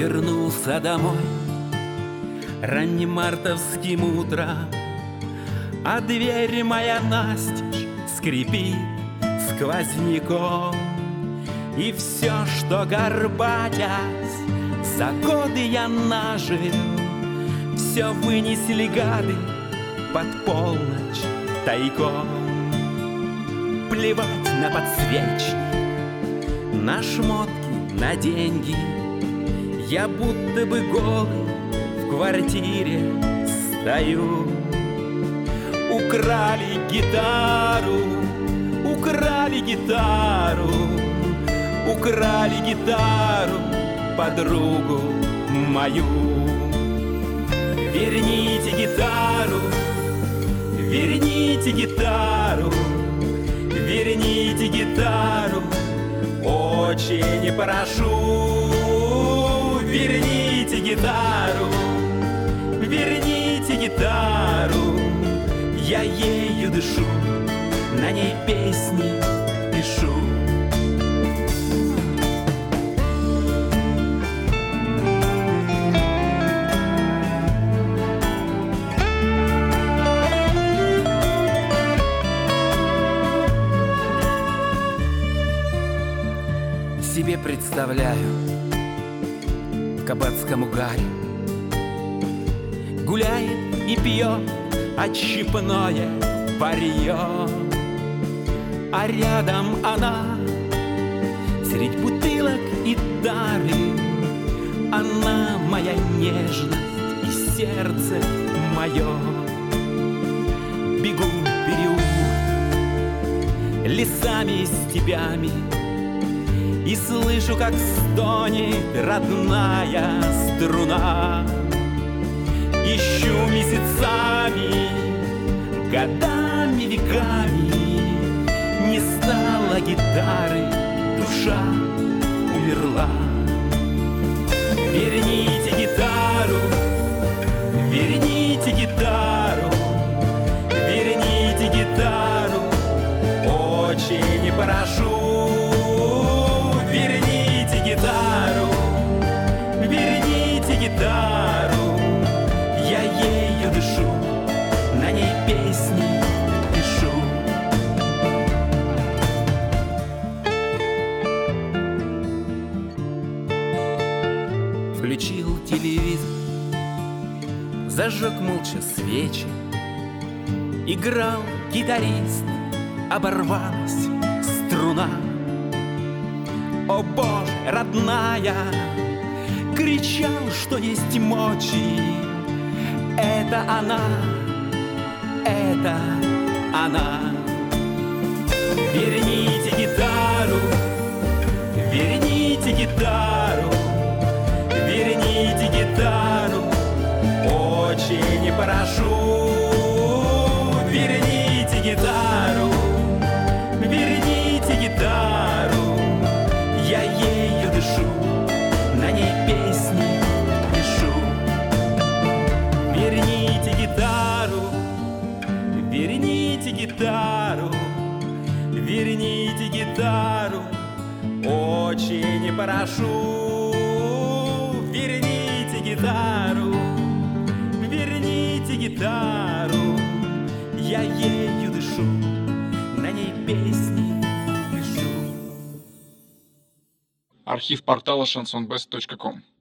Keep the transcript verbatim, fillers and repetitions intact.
вернулся домой ранним мартовским утром, а дверь моя настежь скрипит сквозняком. И все, что горбатясь за годы я нажил, все вынесли гады под полночь тайком. Плевать на подсвечник, на шмотки, на деньги, я будто бы голый в квартире стою. Украли гитару, украли гитару, украли гитару, подругу мою. Верните гитару, верните гитару, верните гитару, очень прошу. Верните гитару, верните гитару, я ею дышу, на ней песни пишу. Себе представляю в кабацком угаре гуляет и пьет отщипное варье, а рядом она средь бутылок и дары. Она моя нежность и сердце мое. Бегу переулок лесами и степями и слышу, как стонет родная струна. Ищу месяцами, годами, веками, не стало гитары, душа умерла. Верните гитару, верните гитару, верните гитару, очень прошу. Верните гитару, верните гитару, я ею дышу, на ней песни пишу. Включил телевизор, зажег молча свечи, играл гитарист, оборвалась струна. О Боже, родная, кричал, что есть мочи. Это она, это она. Верните гитару, верните гитару, верните гитару, очень прошу. Верните гитару, верните гитару, я ею дышу, на ней песни пишу. Верните гитару, верните гитару, верните гитару, очень прошу. Верните гитару, верните гитару, я ею дышу, на ней песни пишу. Архив портала шансон бест точка ком.